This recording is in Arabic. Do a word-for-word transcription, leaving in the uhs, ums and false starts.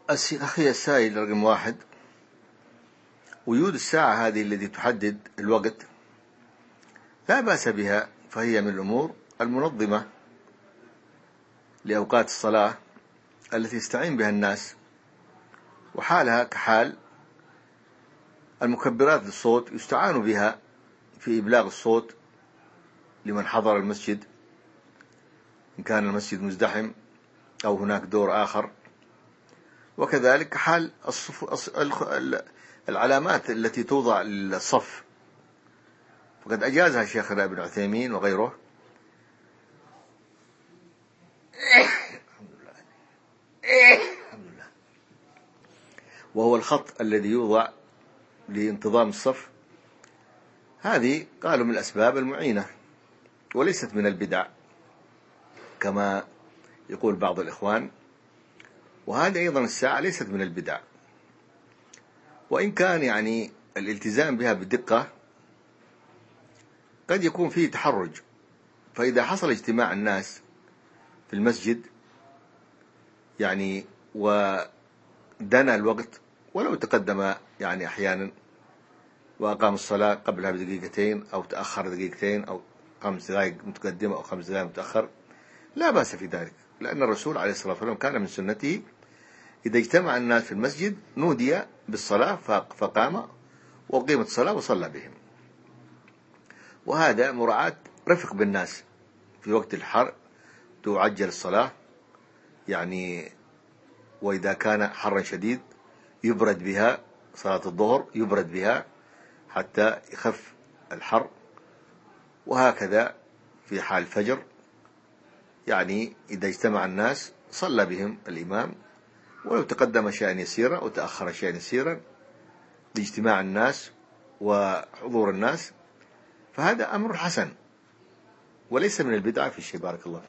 أخي السائل رقم واحد، وجود الساعة هذه التي تحدد الوقت لا بأس بها، فهي من الأمور المنظمة لأوقات الصلاة التي يستعين بها الناس، وحالها كحال المكبرات للصوت يستعان بها في إبلاغ الصوت لمن حضر المسجد إن كان المسجد مزدحم أو هناك دور آخر. وكذلك حال العلامات التي توضع للصف، فقد أجازها شيخنا ابن عثيمين وغيره الحمد لله، وهو الخط الذي يوضع لانتظام الصف. هذه قالوا من الأسباب المعينة وليست من البدع كما يقول بعض الإخوان، وهذا أيضا الساعة ليست من البدع، وإن كان يعني الالتزام بها بدقة قد يكون فيه تحرج. فإذا حصل اجتماع الناس في المسجد يعني ودنا الوقت ولو تقدم يعني أحيانا وأقام الصلاة قبلها بدقيقتين أو تأخر دقيقتين أو خمس دقائق متقدمة أو خمس دقائق متأخر، لا بأس في ذلك، لأن الرسول عليه الصلاة والسلام كان من سنته إذا اجتمع الناس في المسجد نودي بالصلاة فقام وقيمت الصلاة وصلى بهم. وهذا مراعاة رفق بالناس في وقت الحر، تعجل الصلاة يعني، وإذا كان حرا شديد يبرد بها، صلاة الظهر يبرد بها حتى يخف الحر. وهكذا في حال الفجر يعني إذا اجتمع الناس صلى بهم الإمام ولو تقدم شيئا يسيرا أو تأخر شيئا يسيرا لاجتماع الناس وحضور الناس، فهذا أمر حسن وليس من البدعة في شيء. بارك الله.